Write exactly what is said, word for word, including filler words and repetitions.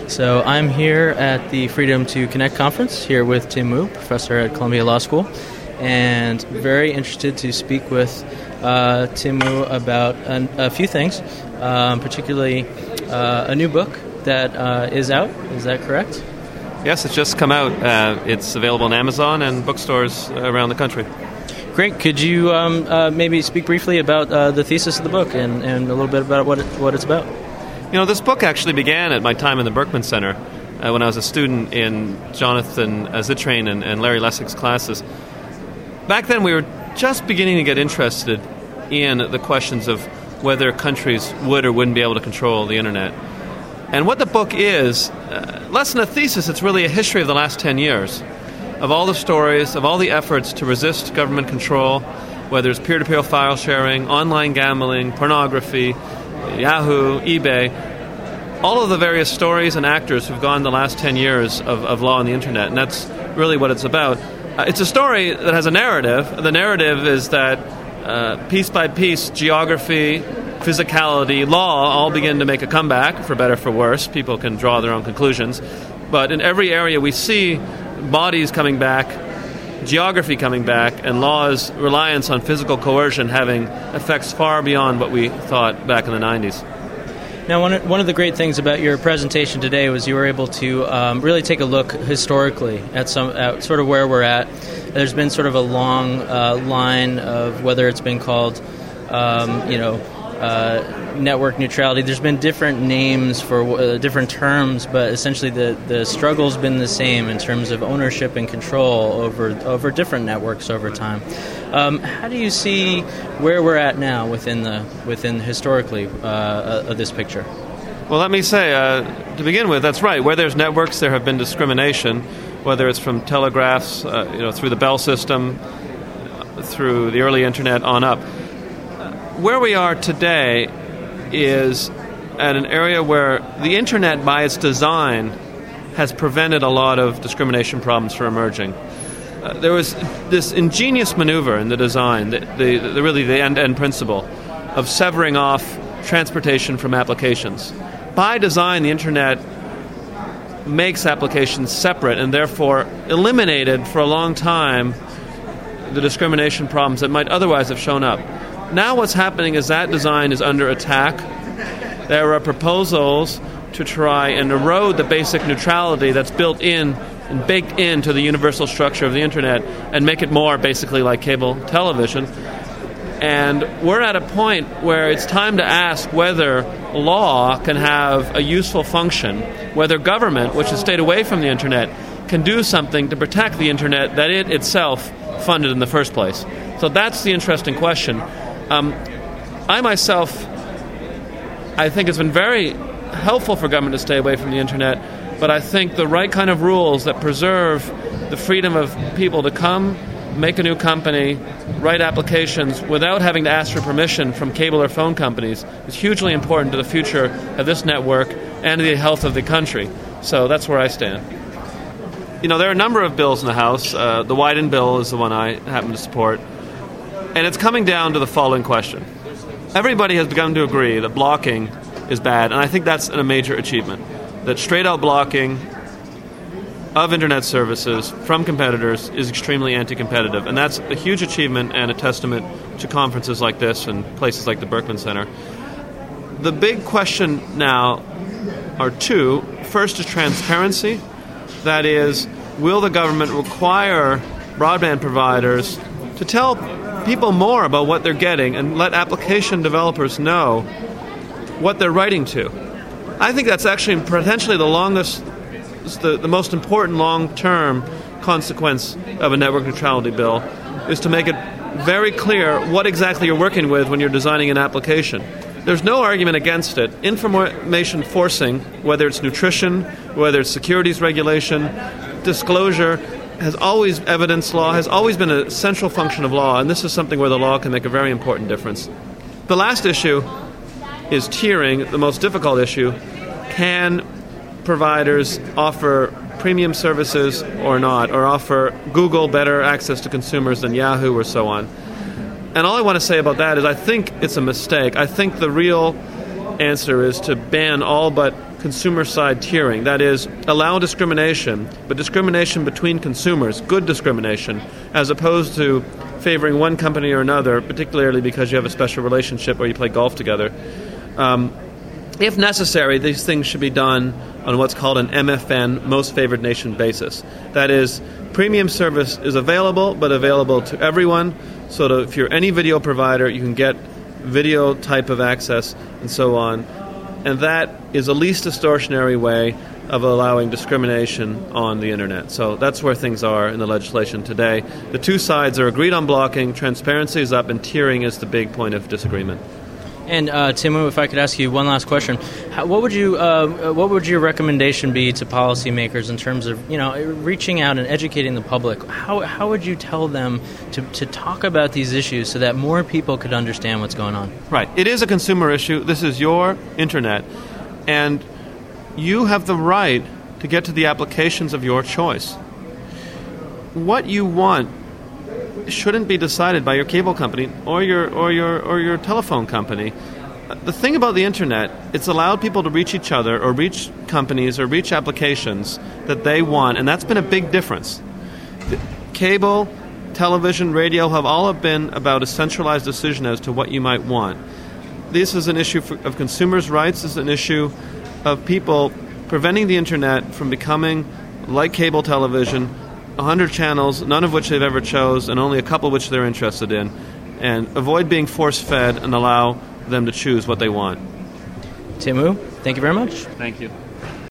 So I'm here at the Freedom to Connect conference here with Tim Wu, professor at Columbia Law School, and very interested to speak with uh, Tim Wu about an, a few things, um, particularly uh, a new book that uh, is out. Is that correct? Yes, it's just come out. Uh, it's available on Amazon and bookstores around the country. Great. Could you um, uh, maybe speak briefly about uh, the thesis of the book and, and a little bit about what it, what it's about? You know, this book actually began at my time in the Berkman Center uh, when I was a student in Jonathan uh, Zittrain and, and Larry Lessig's classes. Back then, we were just beginning to get interested in the questions of whether countries would or wouldn't be able to control the Internet. And what the book is, uh, less than a thesis, it's really a history of the last ten years, of all the stories, of all the efforts to resist government control, whether it's peer-to-peer file sharing, online gambling, pornography, Yahoo, eBay, all of the various stories and actors who've gone the last ten years of, of law on the Internet, and that's really what it's about. Uh, it's a story that has a narrative. The narrative is that uh, piece by piece, geography, physicality, law all begin to make a comeback, for better or for worse. People can draw their own conclusions. But in every area we see bodies coming back, geography coming back, and law's reliance on physical coercion having effects far beyond what we thought back in the nineties. Now, one of, one of the great things about your presentation today was you were able to um, really take a look historically at some at sort of where we're at. There's been sort of a long uh, line of whether it's been called, um, you know, uh, network neutrality. There's been different names for uh, different terms, but essentially the, the struggle's been the same in terms of ownership and control over over different networks over time. Um, how do you see where we're at now within the within historically uh, of this picture? Well, let me say, uh, to begin with, that's right. Where there's networks, there have been discrimination, whether it's from telegraphs, uh, you know, through the Bell system, through the early Internet on up. Where we are today is at an area where the Internet, by its design, has prevented a lot of discrimination problems from emerging. Uh, there was this ingenious maneuver in the design, the, the, the really the end-to-end principle of severing off transportation from applications. By design, the Internet makes applications separate and therefore eliminated for a long time the discrimination problems that might otherwise have shown up. Now what's happening is that design is under attack. There are proposals to try and erode the basic neutrality that's built in and baked into the universal structure of the Internet and make it more basically like cable television. And we're at a point where it's time to ask whether law can have a useful function, whether government, which has stayed away from the Internet, can do something to protect the Internet that it itself funded in the first place. So that's the interesting question. Um, I myself, I think it's been very helpful for government to stay away from the Internet, but I think the right kind of rules that preserve the freedom of people to come, make a new company, write applications without having to ask for permission from cable or phone companies is hugely important to the future of this network and to the health of the country. So that's where I stand. You know, there are a number of bills in the House. Uh, the Wyden bill is the one I happen to support. And it's coming down to the following question. Everybody has begun to agree that blocking is bad, and I think that's a major achievement. That straight-out blocking of Internet services from competitors is extremely anti-competitive, and that's a huge achievement and a testament to conferences like this and places like the Berkman Center. The big question now are two. First is transparency. That is, will the government require broadband providers to tell people more about what they're getting and let application developers know what they're writing to? I think that's actually potentially the longest, the, the most important long-term consequence of a network neutrality bill is to make it very clear what exactly you're working with when you're designing an application. There's no argument against it. Information forcing, whether it's nutrition, whether it's securities regulation, disclosure, has always, evidence law, has always been a central function of law, and this is something where the law can make a very important difference. The last issue is tiering, the most difficult issue. Can providers offer premium services or not, or offer Google better access to consumers than Yahoo or so on? And all I want to say about that is I think it's a mistake. I think the real answer is to ban all but consumer-side tiering. That is, allow discrimination, but discrimination between consumers, good discrimination, as opposed to favoring one company or another, particularly because you have a special relationship or you play golf together. Um, if necessary, these things should be done on what's called an M F N, Most Favored Nation basis. That is, premium service is available, but available to everyone, so that if you're any video provider, you can get video type of access and so on. And that is the least distortionary way of allowing discrimination on the internet. So that's where things are in the legislation today. The two sides are agreed on blocking, transparency is up, and tiering is the big point of disagreement. And uh, Teemu, if I could ask you one last question, How, what would you, uh, what would your recommendation be to policymakers in terms of, you know, reaching out and educating the public? How how would you tell them to, to talk about these issues so that more people could understand what's going on? Right. It is a consumer issue. This is your internet, and you have the right to get to the applications of your choice. What you want shouldn't be decided by your cable company or your or your or your telephone company. The thing about the internet, it's allowed people to reach each other or reach companies or reach applications that they want, and that's been a big difference. The cable, television, radio have all been about a centralized decision as to what you might want. This is an issue for, of consumers' rights. This is an issue of people preventing the internet from becoming like cable television, one hundred channels, none of which they've ever chose, and only a couple which they're interested in, and avoid being force-fed and allow them to choose what they want. Teemu, thank you very much. Thank you.